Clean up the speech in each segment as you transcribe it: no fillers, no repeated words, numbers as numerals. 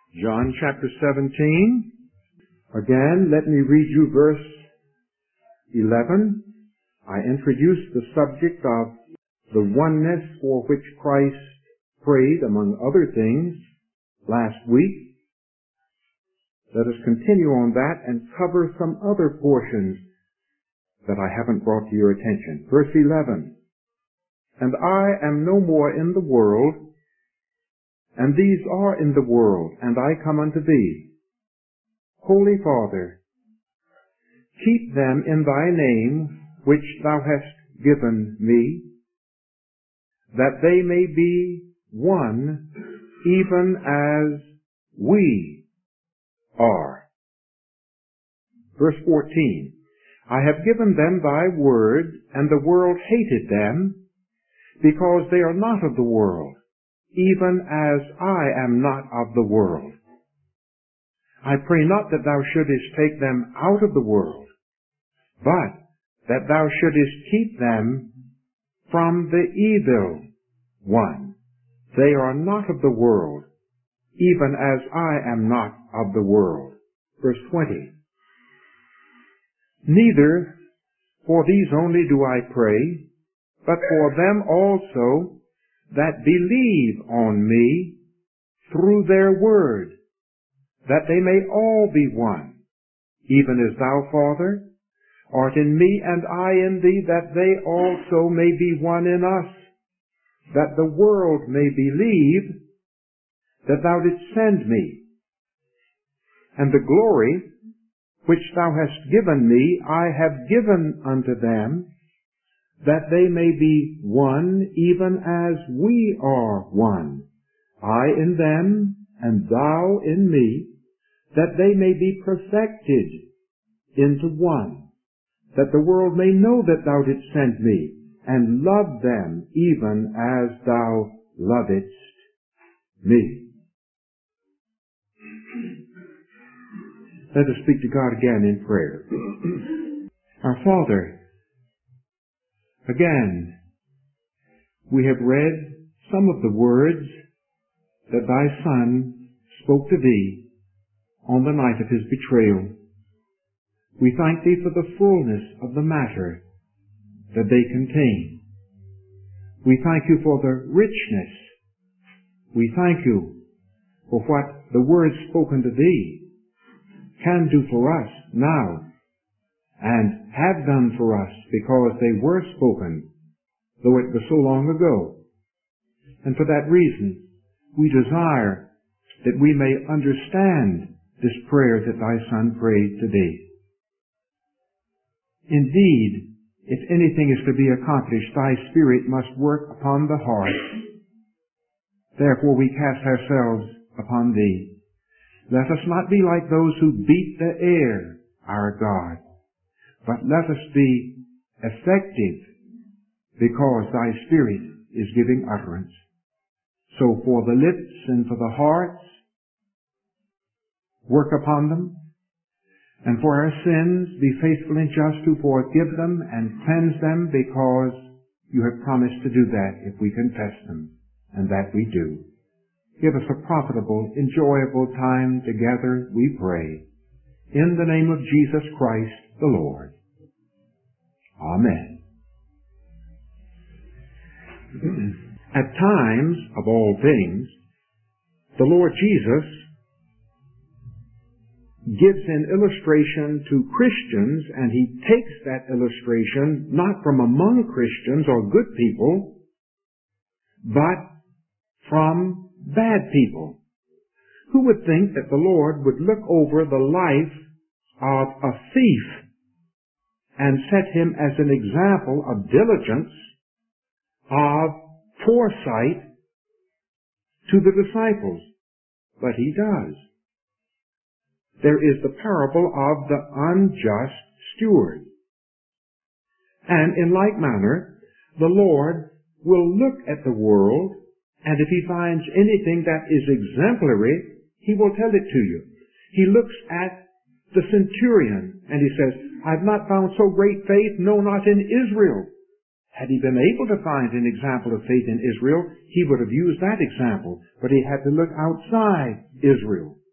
John chapter 17. Again, let me read you verse 11. I introduced the subject of the oneness for which Christ prayed, among other things, last week. Let us continue on that and cover some other portions that I haven't brought to your attention. Verse 11. And I am no more in the world, and these are in the world, and I come unto thee. Holy Father, keep them in thy name which thou hast given me, that they may be one, even as we are. Verse 14. I have given them thy word, and the world hated them, because they are not of the world, even as I am not of the world. I pray not that thou shouldest take them out of the world, but that thou shouldest keep them from the evil one. They are not of the world, even as I am not of the world. Verse 20. Neither for these only do I pray, but for them also that believe on me through their word, that they may all be one, even as thou, Father, art in me and I in thee, that they also may be one in us, that the world may believe that thou didst send me. And the glory which thou hast given me I have given unto them, that they may be one even as we are one, I in them and thou in me, that they may be perfected into one, that the world may know that thou didst send me, and love them even as thou lovedst me. Let us speak to God again in prayer. Our Father, again, we have read some of the words that thy Son spoke to thee on the night of his betrayal. We thank thee for the fullness of the matter that they contain. We thank you for the richness. We thank you for what the words spoken to thee can do for us now, and have done for us because they were spoken, though it was so long ago. And for that reason, we desire that we may understand this prayer that thy Son prayed to thee. Indeed, if anything is to be accomplished, thy Spirit must work upon the heart. Therefore we cast ourselves upon thee. Let us not be like those who beat the air, our God, but let us be effective because thy Spirit is giving utterance. So for the lips and for the hearts, work upon them, and for our sins, be faithful and just to forgive them and cleanse them, because you have promised to do that if we confess them, and that we do. Give us a profitable, enjoyable time together, we pray. In the name of Jesus Christ, the Lord. Amen. At times, of all things, the Lord Jesus gives an illustration to Christians, and he takes that illustration not from among Christians or good people, but from bad people. Who would think that the Lord would look over the life of a thief and set him as an example of diligence, of foresight to the disciples? But he does. There is the parable of the unjust steward. And in like manner, the Lord will look at the world, and if he finds anything that is exemplary, he will tell it to you. He looks at the centurion, and he says, I've not found so great faith, no, not in Israel. Had he been able to find an example of faith in Israel, he would have used that example. But he had to look outside Israel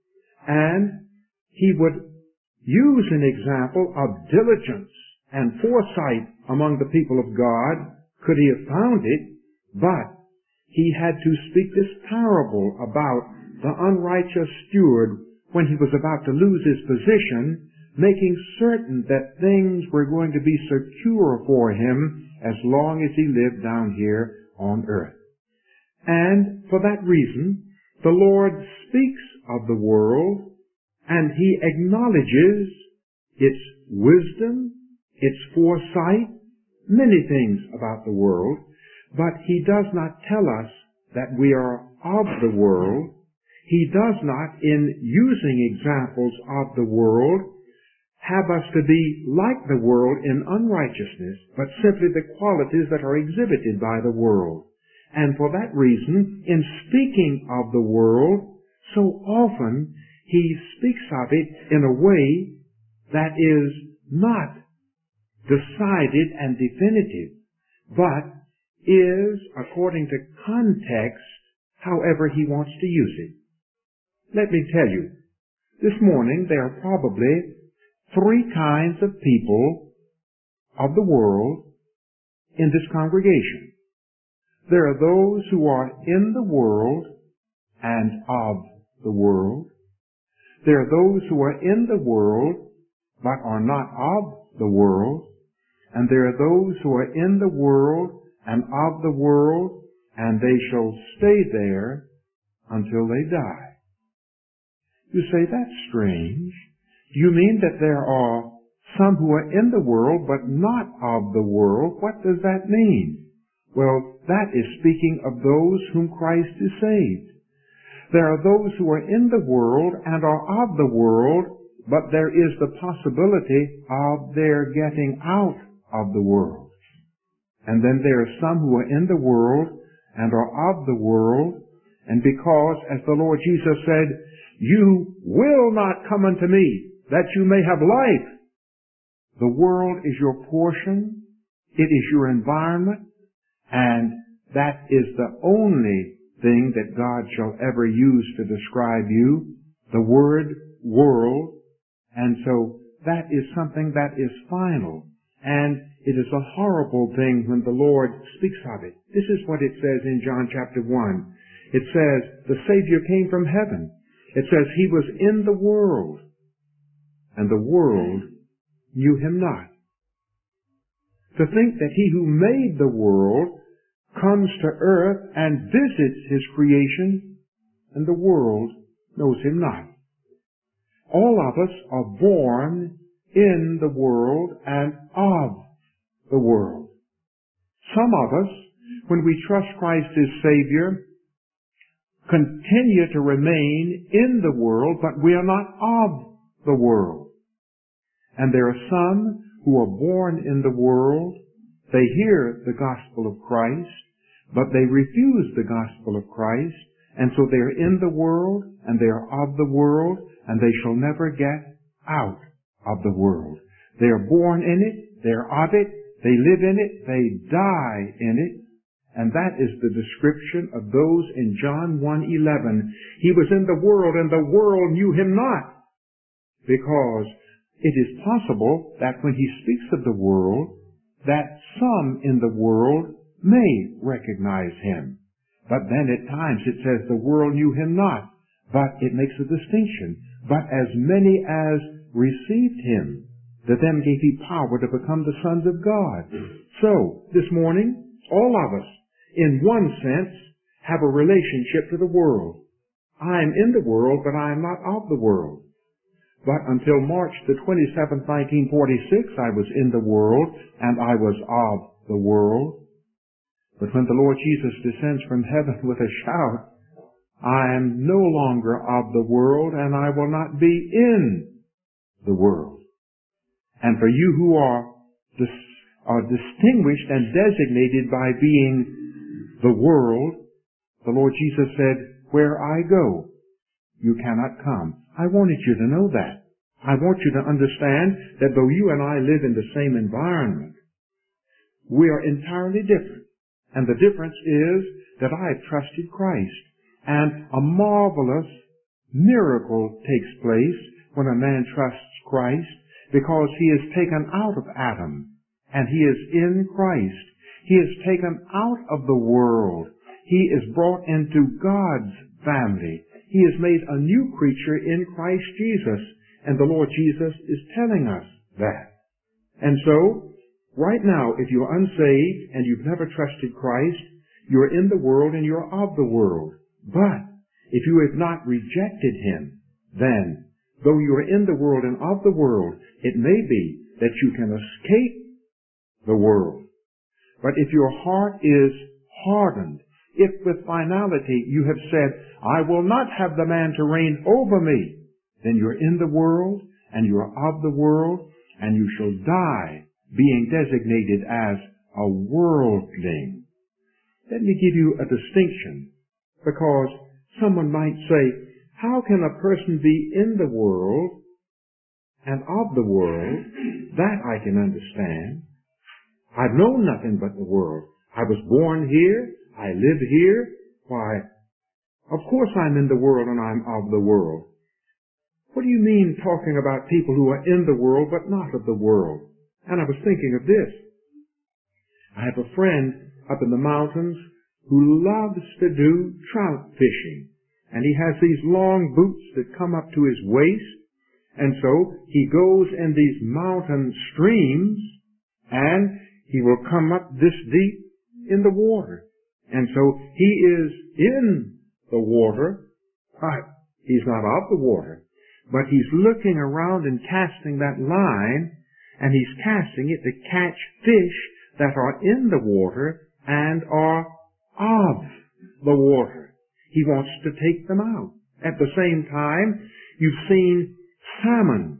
and he would use an example of diligence and foresight among the people of God, could he have found it, but he had to speak this parable about the unrighteous steward when he was about to lose his position, making certain that things were going to be secure for him as long as he lived down here on earth. And for that reason, the Lord speaks of the world, and he acknowledges its wisdom, its foresight, many things about the world, but he does not tell us that we are of the world. He does not, in using examples of the world, have us to be like the world in unrighteousness, but simply the qualities that are exhibited by the world. And for that reason, in speaking of the world, so often he speaks of it in a way that is not decided and definitive, but is, according to context, however he wants to use it. Let me tell you, this morning there are probably three kinds of people of the world in this congregation. There are those who are in the world and of the world. There are those who are in the world but are not of the world. And there are those who are in the world and of the world, and they shall stay there until they die. You say, that's strange. Do you mean that there are some who are in the world but not of the world? What does that mean? Well, that is speaking of those whom Christ is saved. There are those who are in the world and are of the world, but there is the possibility of their getting out of the world. And then there are some who are in the world and are of the world, and because, as the Lord Jesus said, you will not come unto me, that you may have life. The world is your portion, it is your environment, and that is the only thing that God shall ever use to describe you, the word world. And so that is something that is final. And it is a horrible thing when the Lord speaks of it. This is what it says in John chapter 1. It says, the Savior came from heaven. It says, he was in the world, and the world knew him not. To think that he who made the world comes to earth and visits his creation, and the world knows him not. All of us are born in the world and of the world. Some of us, when we trust Christ as Savior, continue to remain in the world, but we are not of the world. And there are some who are born in the world, they hear the gospel of Christ, but they refuse the gospel of Christ, and so they are in the world, and they are of the world, and they shall never get out of the world. They are born in it, they are of it, they live in it, they die in it, and that is the description of those in John 1:11. He was in the world, and the world knew him not, because it is possible that when he speaks of the world, that some in the world may recognize him. But then at times it says the world knew him not, but it makes a distinction. But as many as received him, to them gave he power to become the sons of God. So, this morning, all of us, in one sense, have a relationship to the world. I am in the world, but I am not of the world. But until March the 27th, 1946, I was in the world, and I was of the world. But when the Lord Jesus descends from heaven with a shout, I am no longer of the world, and I will not be in the world. And for you who are distinguished and designated by being the world, the Lord Jesus said, where I go, you cannot come. I wanted you to know that. I want you to understand that though you and I live in the same environment, we are entirely different. And the difference is that I have trusted Christ. And a marvelous miracle takes place when a man trusts Christ, because he is taken out of Adam and he is in Christ. He is taken out of the world. He is brought into God's family. He is made a new creature in Christ Jesus, and the Lord Jesus is telling us that. And so, right now, if you're unsaved and you've never trusted Christ, you're in the world and you're of the world. But if you have not rejected Him, then, though you are in the world and of the world, it may be that you can escape the world. But if your heart is hardened, if with finality you have said, I will not have the man to reign over me, then you're in the world and you're of the world, and you shall die being designated as a worldling. Let me give you a distinction, because someone might say, how can a person be in the world and of the world? That I can understand. I've known nothing but the world. I was born here. I live here. Why, of course I'm in the world and I'm of the world. What do you mean talking about people who are in the world but not of the world? And I was thinking of this. I have a friend up in the mountains who loves to do trout fishing. And he has these long boots that come up to his waist. And so he goes in these mountain streams and he will come up this deep in the water. And so he is in the water, but he's not of the water. But he's looking around and casting that line, and he's casting it to catch fish that are in the water and are of the water. He wants to take them out. At the same time, you've seen salmon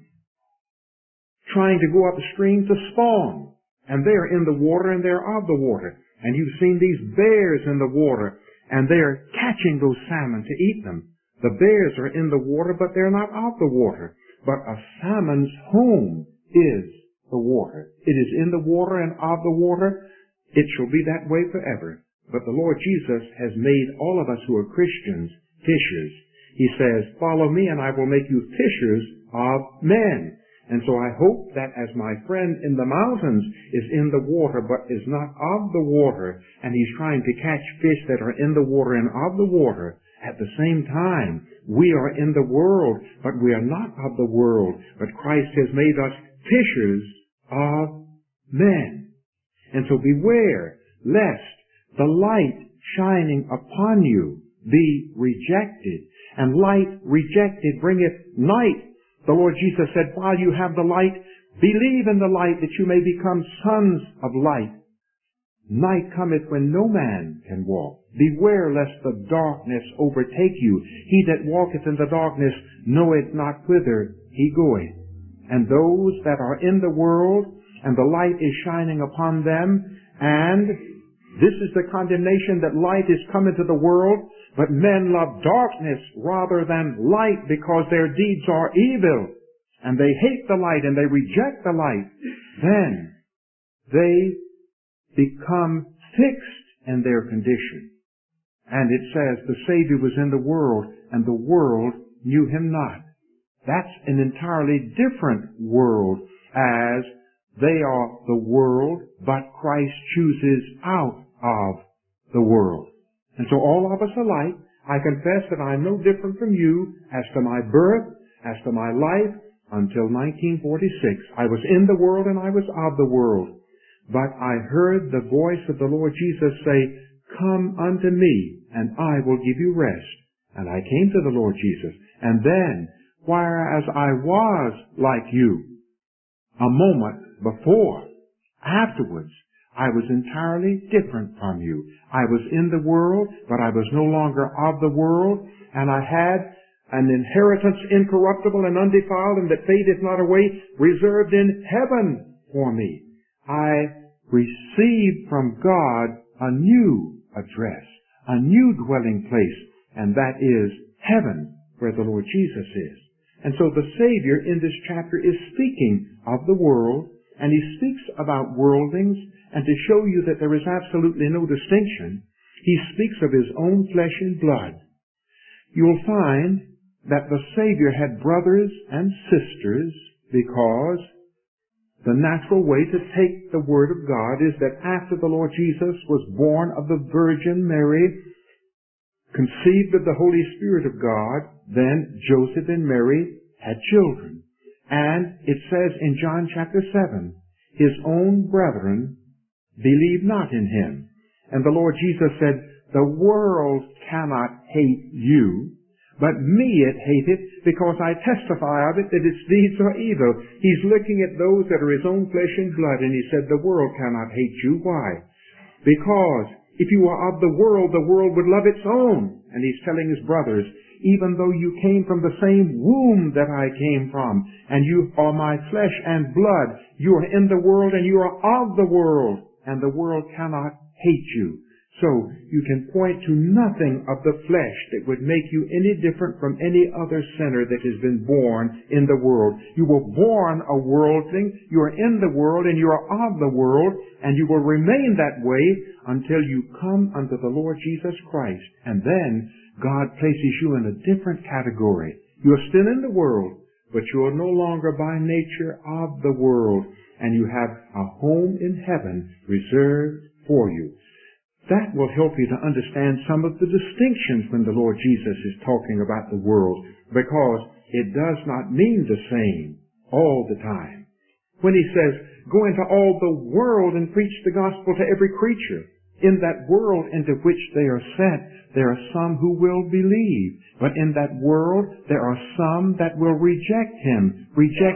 trying to go upstream to spawn, and they're in the water and they're of the water. And you've seen these bears in the water, and they're catching those salmon to eat them. The bears are in the water, but they're not of the water. But a salmon's home is the water. It is in the water and of the water. It shall be that way forever. But the Lord Jesus has made all of us who are Christians fishers. He says, follow me and I will make you fishers of men. And so I hope that as my friend in the mountains is in the water but is not of the water, and he's trying to catch fish that are in the water and of the water, at the same time, we are in the world, but we are not of the world. But Christ has made us fishers of men. And so beware, lest the light shining upon you be rejected. And light rejected bringeth night. The Lord Jesus said, while you have the light, believe in the light that you may become sons of light. Night cometh when no man can walk. Beware lest the darkness overtake you. He that walketh in the darkness knoweth not whither he goeth. And those that are in the world, and the light is shining upon them, and this is the condemnation, that light is come into the world, but men love darkness rather than light, because their deeds are evil, and they hate the light and they reject the light. Then they become fixed in their condition. And it says the Savior was in the world, and the world knew him not. That's an entirely different world, as they are the world, but Christ chooses out of the world. And so all of us alike, I confess that I'm no different from you as to my birth, as to my life, until 1946. I was in the world and I was of the world. But I heard the voice of the Lord Jesus say, come unto me, and I will give you rest. And I came to the Lord Jesus. And then, whereas I was like you, a moment before, afterwards, I was entirely different from you. I was in the world, but I was no longer of the world, and I had an inheritance incorruptible and undefiled, and that fadeth not away, reserved in heaven for me. I received from God a new address, a new dwelling place, and that is heaven, where the Lord Jesus is. And so the Savior in this chapter is speaking of the world, and he speaks about worldlings, and to show you that there is absolutely no distinction, he speaks of his own flesh and blood. You'll find that the Savior had brothers and sisters because the natural way to take the Word of God is that after the Lord Jesus was born of the Virgin Mary, conceived of the Holy Spirit of God, then Joseph and Mary had children. And it says in John chapter 7, his own brethren believed not in him. And the Lord Jesus said, the world cannot hate you, but me it hateth, because I testify of it that its deeds are evil. He's looking at those that are his own flesh and blood, and he said, the world cannot hate you. Why? Because if you are of the world would love its own. And he's telling his brothers, even though you came from the same womb that I came from, and you are my flesh and blood, you are in the world and you are of the world, and the world cannot hate you. So you can point to nothing of the flesh that would make you any different from any other sinner that has been born in the world. You were born a worldling, you are in the world and you are of the world, and you will remain that way until you come unto the Lord Jesus Christ. And then God places you in a different category. You are still in the world, but you are no longer by nature of the world, and you have a home in heaven reserved for you. That will help you to understand some of the distinctions when the Lord Jesus is talking about the world, because it does not mean the same all the time. When he says, go into all the world and preach the gospel to every creature, in that world into which they are sent, there are some who will believe. But in that world, there are some that will reject him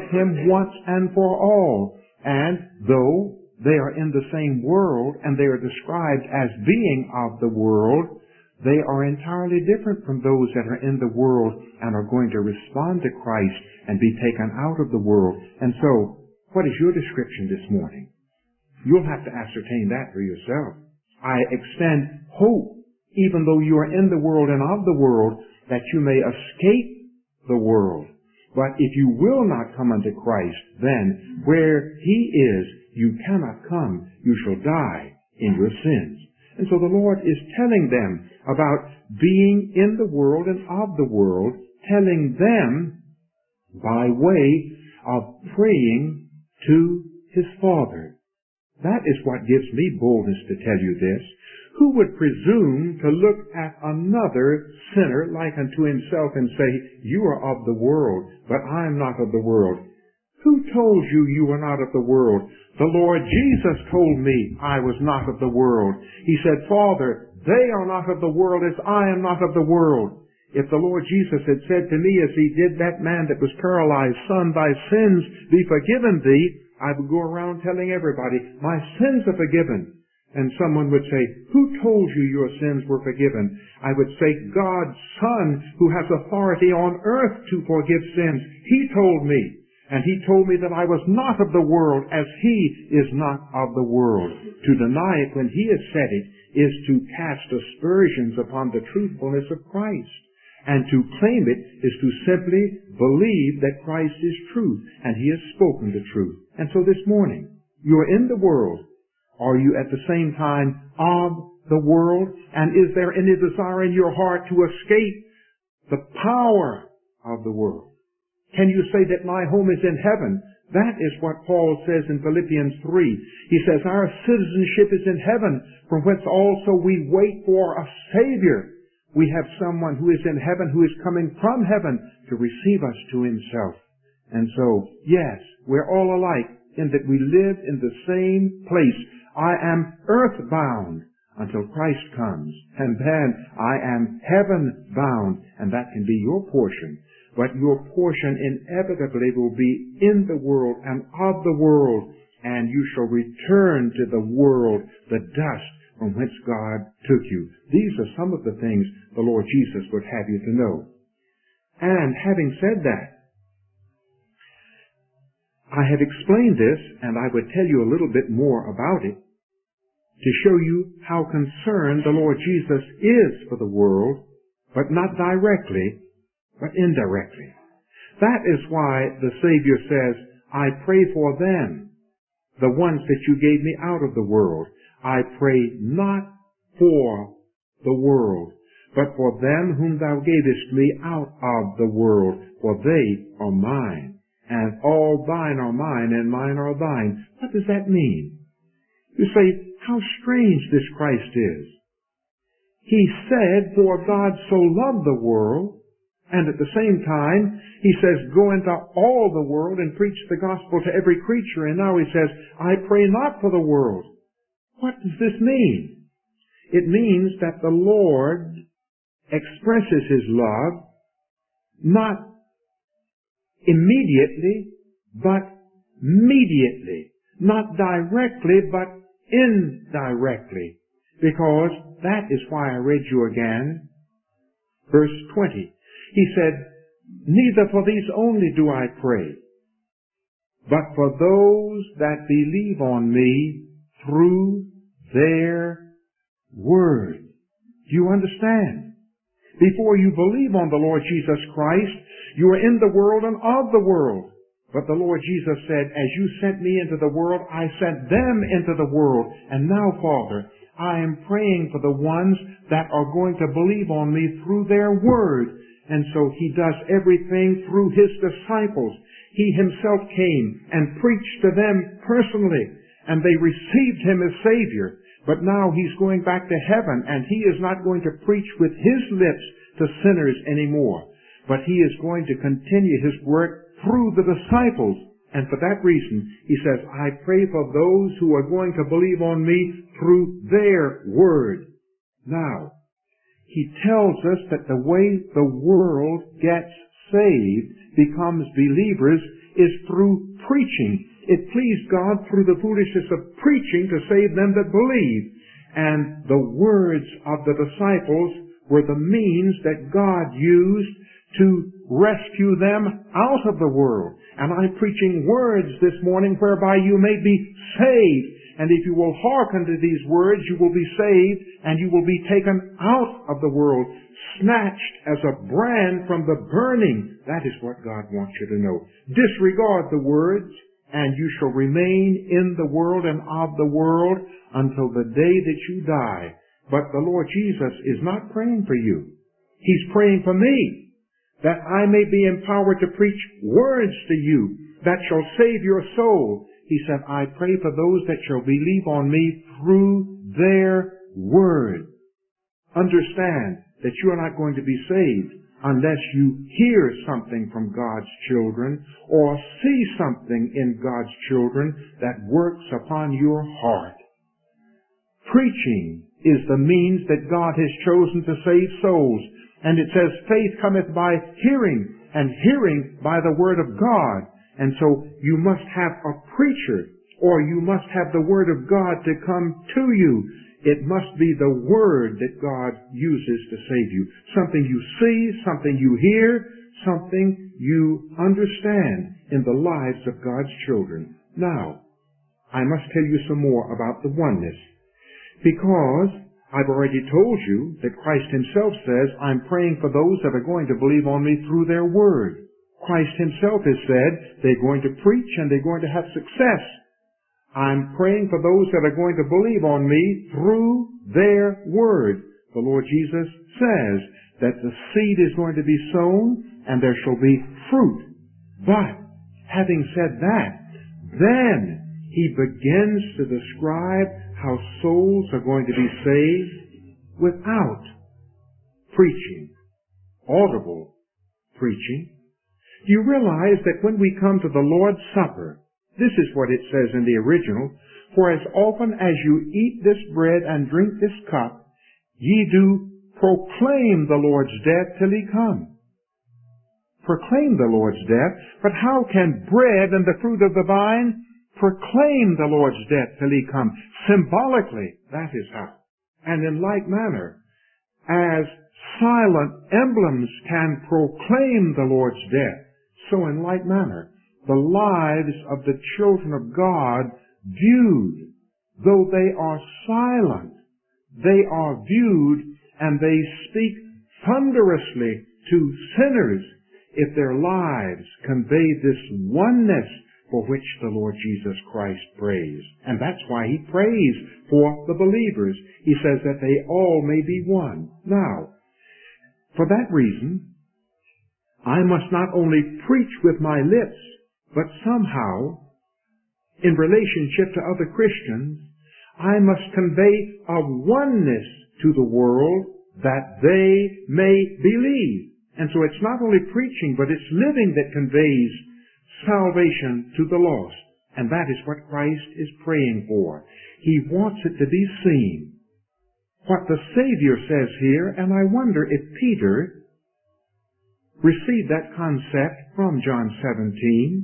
once and for all. And though they are in the same world and they are described as being of the world, they are entirely different from those that are in the world and are going to respond to Christ and be taken out of the world. And so, what is your description this morning? You'll have to ascertain that for yourself. I extend hope, even though you are in the world and of the world, that you may escape the world. But if you will not come unto Christ, then where he is, you cannot come. You shall die in your sins. And so the Lord is telling them about being in the world and of the world, telling them by way of praying to his Father. That is what gives me boldness to tell you this. Who would presume to look at another sinner like unto himself and say, you are of the world, but I am not of the world? Who told you you were not of the world? The Lord Jesus told me I was not of the world. He said, Father, they are not of the world as I am not of the world. If the Lord Jesus had said to me as he did that man that was paralyzed, Son, thy sins be forgiven thee, I would go around telling everybody, my sins are forgiven. And someone would say, who told you your sins were forgiven? I would say, God's Son, who has authority on earth to forgive sins. He told me. And he told me that I was not of the world as he is not of the world. To deny it when he has said it is to cast aspersions upon the truthfulness of Christ. And to claim it is to simply believe that Christ is truth and he has spoken the truth. And so this morning, you are in the world. Are you at the same time of the world? And is there any desire in your heart to escape the power of the world? Can you say that my home is in heaven? That is what Paul says in Philippians 3. He says, our citizenship is in heaven, from whence also we wait for a Savior. We have someone who is in heaven, who is coming from heaven to receive us to himself. And so, yes, we're all alike in that we live in the same place. I am earthbound until Christ comes, and then I am heaven-bound, and that can be your portion. But your portion inevitably will be in the world and of the world, and you shall return to the world, the dust from whence God took you. These are some of the things the Lord Jesus would have you to know. And having said that, I have explained this, and I would tell you a little bit more about it to show you how concerned the Lord Jesus is for the world, but not directly, but indirectly. That is why the Savior says, I pray for them, the ones that you gave me out of the world. I pray not for the world. but for them whom thou gavest me out of the world, for they are mine. And all thine are mine, and mine are thine. What does that mean? You say, how strange this Christ is. He said, for God so loved the world, and at the same time, he says, go into all the world and preach the gospel to every creature. And now he says, I pray not for the world. What does this mean? It means that the Lord expresses his love not immediately, but mediately. Not directly, but indirectly. Because that is why I read you again. Verse 20. He said, neither for these only do I pray, but for those that believe on me through their word. Do you understand? Before you believe on the Lord Jesus Christ, you are in the world and of the world. But the Lord Jesus said, as you sent me into the world, I sent them into the world. And now, Father, I am praying for the ones that are going to believe on me through their word. And so he does everything through his disciples. He himself came and preached to them personally, and they received him as Savior. But now he's going back to heaven, and he is not going to preach with his lips to sinners anymore. But he is going to continue his work through the disciples. And for that reason, he says, I pray for those who are going to believe on me through their word. Now, he tells us that the way the world gets saved, becomes believers, is through preaching. It pleased God through the foolishness of preaching to save them that believe. And the words of the disciples were the means that God used to rescue them out of the world. And I'm preaching words this morning whereby you may be saved. And if you will hearken to these words, you will be saved, and you will be taken out of the world, snatched as a brand from the burning. That is what God wants you to know. Disregard the words, and you shall remain in the world and of the world until the day that you die. But the Lord Jesus is not praying for you. He's praying for me, that I may be empowered to preach words to you that shall save your soul. He said, I pray for those that shall believe on me through their word. Understand that you are not going to be saved unless you hear something from God's children or see something in God's children that works upon your heart. Preaching is the means that God has chosen to save souls. And it says, faith cometh by hearing, and hearing by the word of God. And so you must have a preacher, or you must have the word of God to come to you. It must be the word that God uses to save you. Something you see, something you hear, something you understand in the lives of God's children. Now, I must tell you some more about the oneness. Because I've already told you that Christ himself says, I'm praying for those that are going to believe on me through their word. Christ himself has said they're going to preach and they're going to have success. I'm praying for those that are going to believe on me through their word. The Lord Jesus says that the seed is going to be sown and there shall be fruit. But, having said that, then he begins to describe how souls are going to be saved without preaching, audible preaching. Do you realize that when we come to the Lord's Supper, this is what it says in the original, for as often as you eat this bread and drink this cup, ye do proclaim the Lord's death till he come. Proclaim the Lord's death, but how can bread and the fruit of the vine proclaim the Lord's death till he come? Symbolically, that is how. And in like manner, as silent emblems can proclaim the Lord's death, so in like manner, the lives of the children of God viewed, though they are silent, they are viewed and they speak thunderously to sinners if their lives convey this oneness for which the Lord Jesus Christ prays. And that's why he prays for the believers. He says that they all may be one. Now, For that reason, I must not only preach with my lips, but somehow, in relationship to other Christians, I must convey a oneness to the world that they may believe. And so it's not only preaching, but it's living that conveys salvation to the lost. And that is what Christ is praying for. He wants it to be seen. What the Savior says here, and I wonder if Peter received that concept from John 17.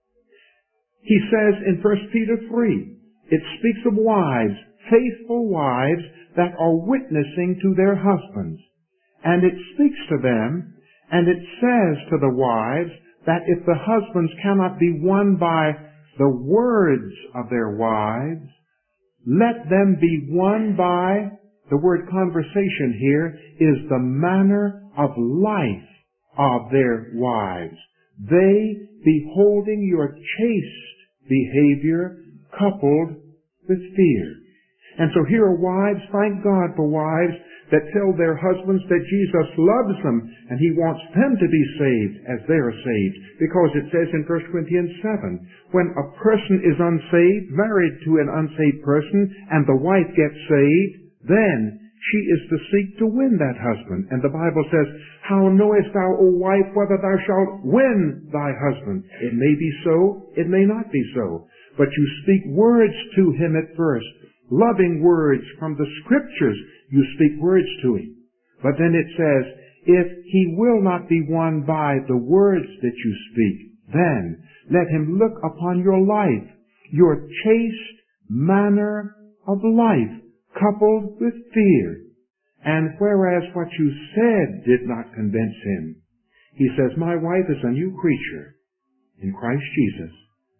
He says in 1 Peter 3, it speaks of wives, faithful wives that are witnessing to their husbands. And it speaks to them, and it says to the wives that if the husbands cannot be won by the words of their wives, let them be won by, the word conversation here is the manner of life of their wives. They beholding your chaste behavior coupled with fear. And so here are wives, thank God for wives that tell their husbands that Jesus loves them and He wants them to be saved as they are saved. Because it says in 1 Corinthians 7, when a person is unsaved, married to an unsaved person, and the wife gets saved, then she is to seek to win that husband. And the Bible says, how knowest thou, O wife, whether thou shalt win thy husband? It may be so, it may not be so. But you speak words to him at first. Loving words from the Scriptures, you speak words to him. But then it says, if he will not be won by the words that you speak, then let him look upon your life, your chaste manner of life, coupled with fear. And whereas what you said did not convince him, he says, my wife is a new creature in Christ Jesus.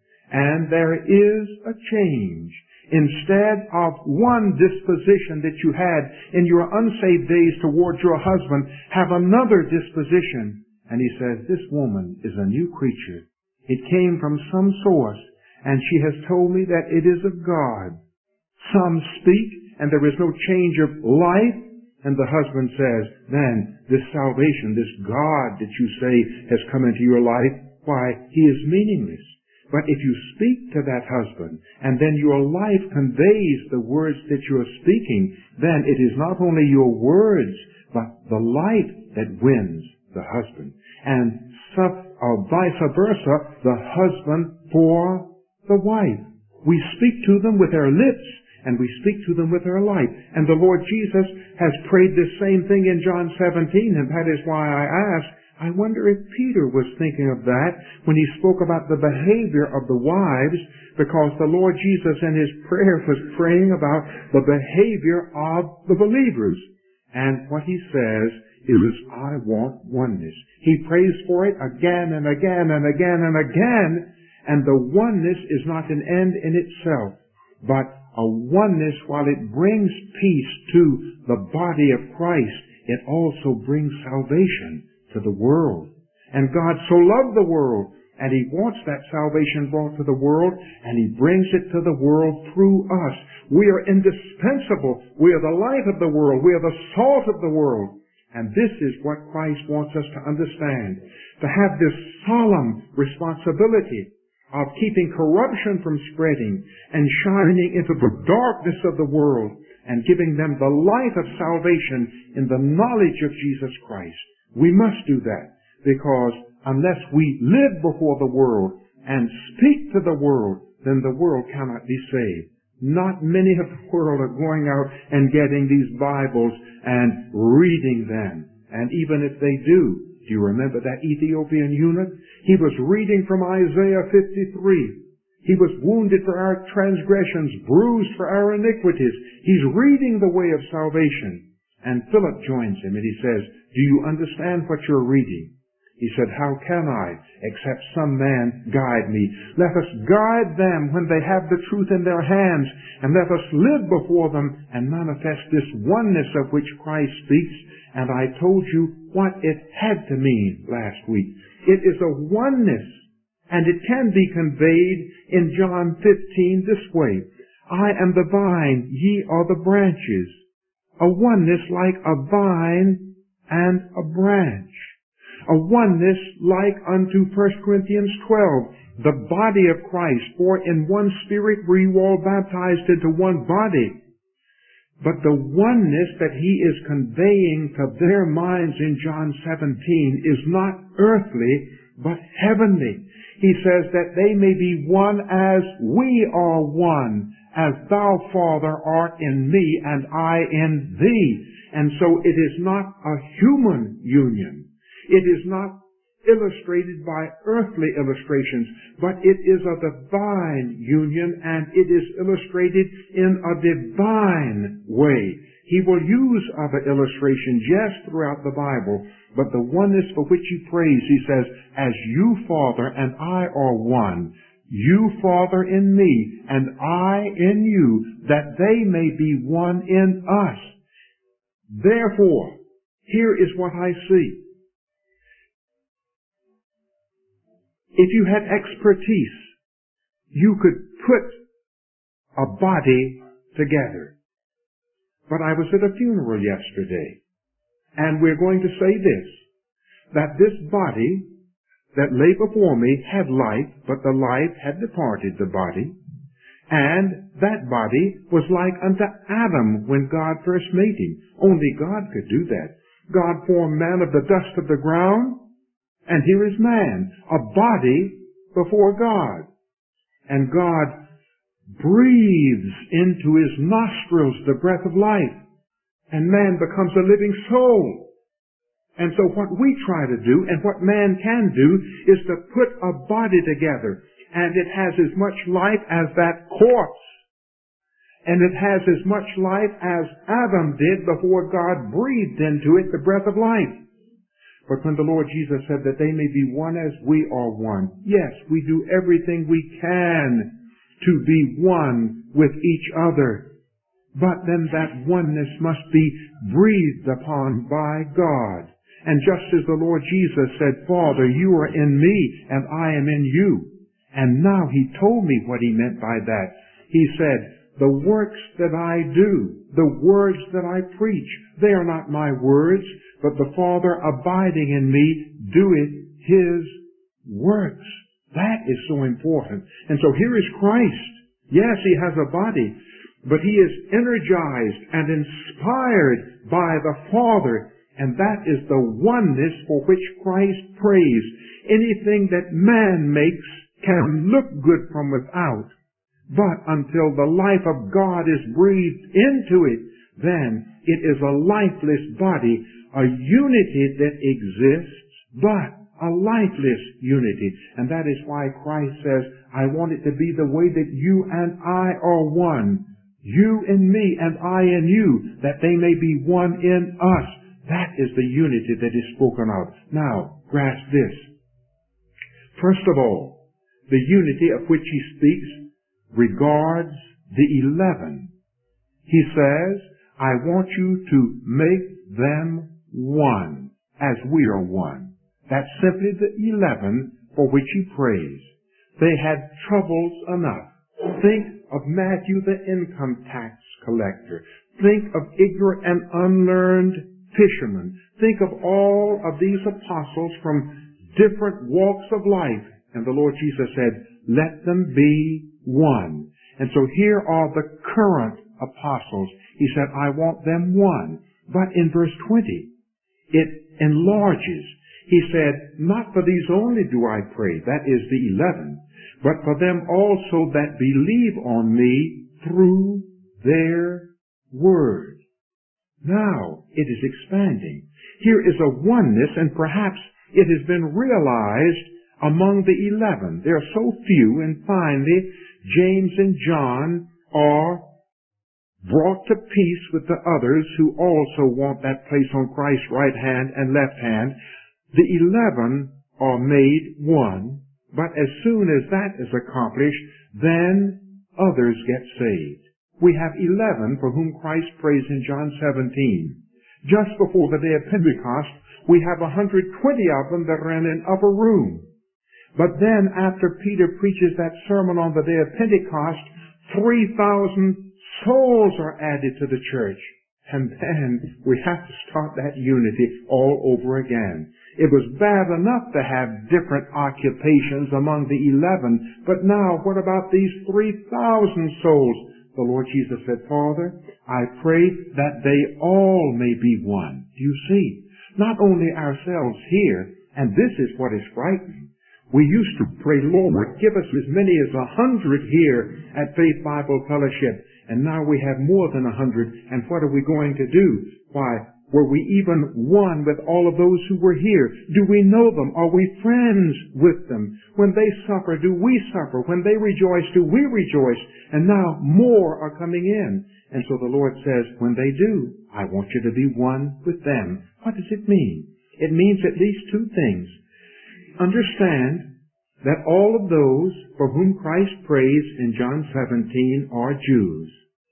And there is a change. Instead of one disposition that you had in your unsaved days towards your husband, have another disposition. And he says, this woman is a new creature. It came from some source, and she has told me that it is of God. Some speak, and there is no change of life. And the husband says, then this salvation, this God that you say has come into your life, why, he is meaningless. But if you speak to that husband, and then your life conveys the words that you are speaking, then it is not only your words, but the life that wins the husband. And vice versa, the husband for the wife. We speak to them with our lips, and we speak to them with our life. And the Lord Jesus has prayed this same thing in John 17, and that is why I ask, I wonder if Peter was thinking of that when he spoke about the behavior of the wives, because the Lord Jesus in his prayer was praying about the behavior of the believers. And what he says is, I want oneness. He prays for it again and again and again and again, and the oneness is not an end in itself, but a oneness, while it brings peace to the body of Christ, it also brings salvation to the world. And God so loved the world, and He wants that salvation brought to the world, and He brings it to the world through us. We are indispensable. We are the light of the world. We are the salt of the world. And this is what Christ wants us to understand. To have this solemn responsibility of keeping corruption from spreading and shining into the darkness of the world and giving them the light of salvation in the knowledge of Jesus Christ. We must do that, because unless we live before the world and speak to the world, then the world cannot be saved. Not many of the world are going out and getting these Bibles and reading them. And even if they do you remember that Ethiopian eunuch? He was reading from Isaiah 53. He was wounded for our transgressions, bruised for our iniquities. He's reading the way of salvation. And Philip joins him and he says, do you understand what you're reading? He said, how can I, except some man guide me? Let us guide them when they have the truth in their hands, and let us live before them and manifest this oneness of which Christ speaks. And I told you what it had to mean last week. It is a oneness, and it can be conveyed in John 15 this way. I am the vine, ye are the branches. A oneness like a vine and a branch. A oneness like unto 1 Corinthians 12, the body of Christ, for in one Spirit were you all baptized into one body. But the oneness that he is conveying to their minds in John 17 is not earthly, but heavenly. He says that they may be one as we are one, as thou, Father, art in me and I in thee. And so it is not a human union. It is not illustrated by earthly illustrations, but it is a divine union, and it is illustrated in a divine way. He will use other illustrations, yes, throughout the Bible, but the oneness for which he prays, he says, as you, Father, and I are one, you, Father, in me, and I in you, that they may be one in us. Therefore, here is what I see. If you had expertise, you could put a body together. But I was at a funeral yesterday, and we're going to say this, that this body that lay before me had life, but the life had departed the body, and that body was like unto Adam when God first made him. Only God could do that. God formed man of the dust of the ground, and here is man, a body before God. And God breathes into his nostrils the breath of life, and man becomes a living soul. And so what we try to do, and what man can do, is to put a body together, and it has as much life as that corpse, and it has as much life as Adam did before God breathed into it the breath of life. But when the Lord Jesus said that they may be one as we are one, yes, we do everything we can to be one with each other. But then that oneness must be breathed upon by God. And just as the Lord Jesus said, Father, you are in me and I am in you. And now he told me what he meant by that. He said, the works that I do, the words that I preach, they are not my words, but the Father abiding in me doeth his works. That is so important. And so here is Christ. Yes, he has a body, but he is energized and inspired by the Father. And that is the oneness for which Christ prays. Anything that man makes can look good from without, but until the life of God is breathed into it, then it is a lifeless body, a unity that exists, but a lifeless unity. And that is why Christ says, I want it to be the way that you and I are one. You in me and I in you, that they may be one in us. That is the unity that is spoken of. Now, grasp this. First of all, the unity of which he speaks regards the 11. He says, I want you to make them one, as we are one. That's simply the 11 for which he prays. They had troubles enough. Think of Matthew the income tax collector. Think of ignorant and unlearned fishermen. Think of all of these apostles from different walks of life. And the Lord Jesus said, let them be one. And so here are the current apostles. He said, I want them one. But in verse 20, it enlarges. He said, not for these only do I pray, that is the 11, but for them also that believe on me through their word. Now it is expanding. Here is a oneness, and perhaps it has been realized among the 11. There are so few, and finally James and John are brought to peace with the others who also want that place on Christ's right hand and left hand. The 11 are made one, but as soon as that is accomplished, then others get saved. We have 11 for whom Christ prays in John 17. Just before the day of Pentecost, we have 120 of them that are in an upper room. But then after Peter preaches that sermon on the day of Pentecost, 3,000 souls are added to the church. And then we have to start that unity all over again. It was bad enough to have different occupations among the 11, but now what about these 3,000 souls? The Lord Jesus said, Father, I pray that they all may be one. Do you see? Not only ourselves here, and this is what is frightening. We used to pray, Lord, give us as many as 100 here at Faith Bible Fellowship. And now we have more than 100. And what are we going to do? Why, were we even one with all of those who were here? Do we know them? Are we friends with them? When they suffer, do we suffer? When they rejoice, do we rejoice? And now more are coming in. And so the Lord says, when they do, I want you to be one with them. What does it mean? It means at least two things. Understand that all of those for whom Christ prays in John 17 are Jews.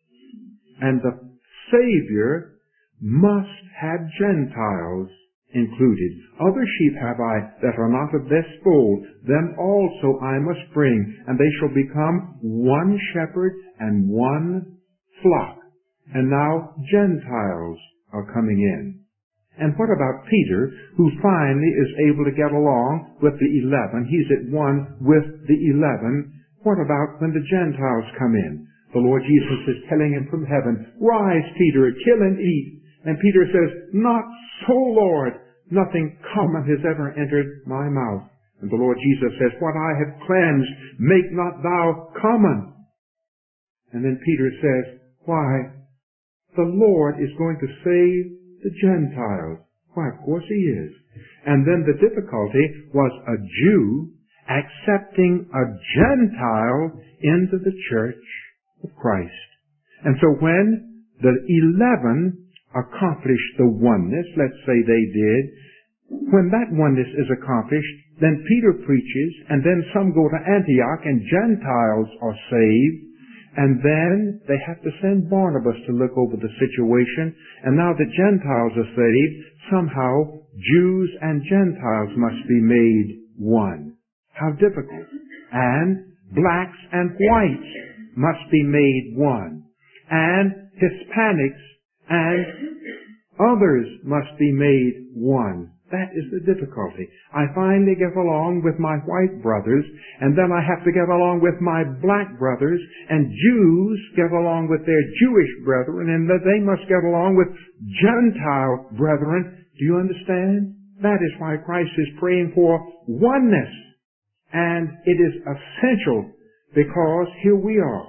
And the Savior must have Gentiles included. Other sheep have I that are not of this fold. Them also I must bring, and they shall become one shepherd and one flock. And now Gentiles are coming in. And what about Peter, who finally is able to get along with the 11? He's at one with the 11. What about when the Gentiles come in? The Lord Jesus is telling him from heaven, rise, Peter, kill and eat. And Peter says, not so, Lord. Nothing common has ever entered my mouth. And the Lord Jesus says, what I have cleansed, make not thou common. And then Peter says, why, the Lord is going to save the Gentiles. Why, of course he is. And then the difficulty was a Jew accepting a Gentile into the church of Christ. And so when the 11 accomplished the oneness, let's say they did, when that oneness is accomplished, then Peter preaches, and then some go to Antioch and Gentiles are saved. And then they have to send Barnabas to look over the situation. And now that Gentiles are saved, somehow Jews and Gentiles must be made one. How difficult. And blacks and whites must be made one. And Hispanics and others must be made one. That is the difficulty. I finally get along with my white brothers, and then I have to get along with my black brothers, and Jews get along with their Jewish brethren, and that they must get along with Gentile brethren. Do you understand? That is why Christ is praying for oneness. And it is essential because here we are.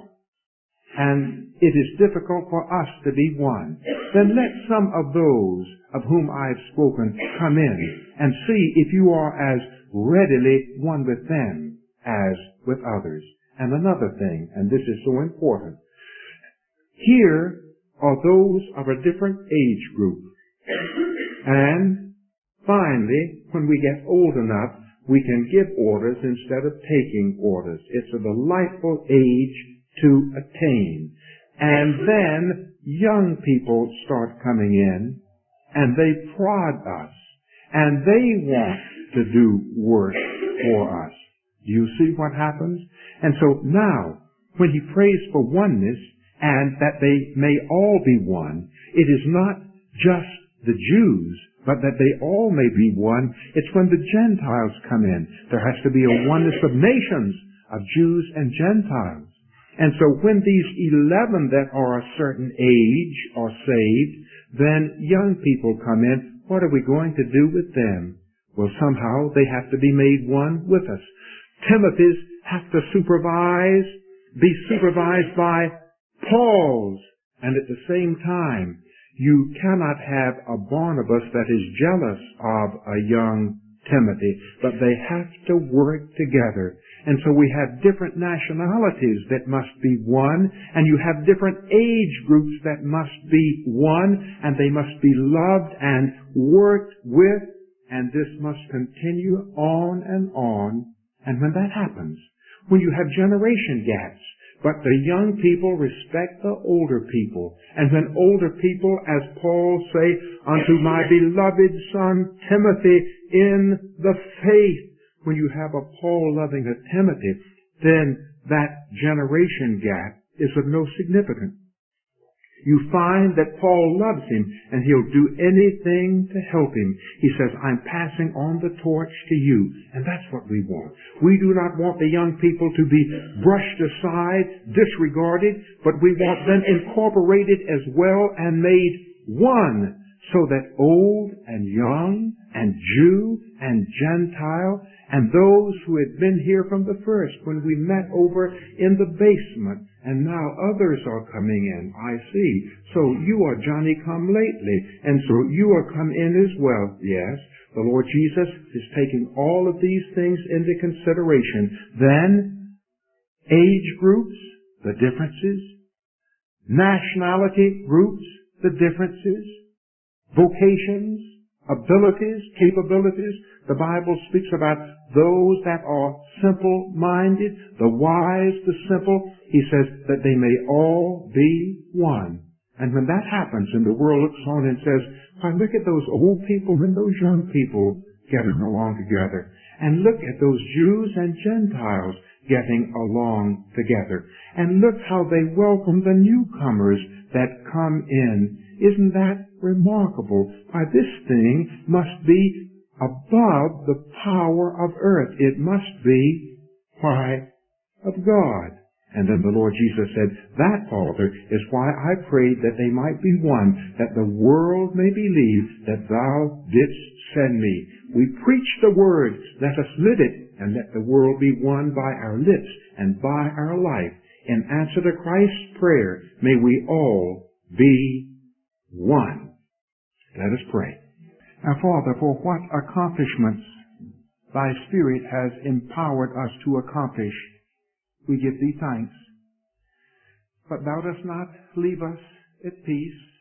And it is difficult for us to be one. Then let some of those of whom I have spoken come in and see if you are as readily one with them as with others. And another thing, and this is so important, here are those of a different age group. And finally, when we get old enough, we can give orders instead of taking orders. It's a delightful age to attain. And then young people start coming in, and they prod us, and they want to do work for us. Do you see what happens? And so now, when he prays for oneness, and that they may all be one, it is not just the Jews, but that they all may be one. It's when the Gentiles come in. There has to be a oneness of nations, of Jews and Gentiles. And so when these 11 that are a certain age are saved, then young people come in. What are we going to do with them? Well, somehow they have to be made one with us. Timothy's have to be supervised by Paul's. And at the same time, you cannot have a Barnabas that is jealous of a young Timothy, but they have to work together. And so we have different nationalities that must be one, and you have different age groups that must be one, and they must be loved and worked with, and this must continue on and on. And when that happens, when you have generation gaps, but the young people respect the older people, and when older people, as Paul say, unto my beloved son Timothy in the faith, when you have a Paul loving a Timothy, then that generation gap is of no significance. you find that Paul loves him and he'll do anything to help him. He says, I'm passing on the torch to you. And that's what we want. We do not want the young people to be brushed aside, disregarded, but we want them incorporated as well and made one, so that old and young and Jew and Gentile and those who had been here from the first when we met over in the basement, and now others are coming in, I see. So you are Johnny come lately, and so you are come in as well. Yes, the Lord Jesus is taking all of these things into consideration. Then, age groups, the differences, nationality groups, the differences, vocations, abilities, capabilities. The Bible speaks about those that are simple-minded, the wise, the simple. He says that they may all be one. And when that happens and the world looks on and says, why, look at those old people and those young people getting along together. And look at those Jews and Gentiles getting along together. And look how they welcome the newcomers that come in. Isn't that remarkable? Why, this thing must be above the power of earth. It must be, why, of God. And then the Lord Jesus said, that, Father, is why I prayed that they might be one, that the world may believe that thou didst send me. We preach the word, let us live it, and let the world be won by our lips and by our life. In answer to Christ's prayer, may we all be one. Let us pray. Now, Father, for what accomplishments Thy Spirit has empowered us to accomplish, we give Thee thanks. But Thou dost not leave us at peace.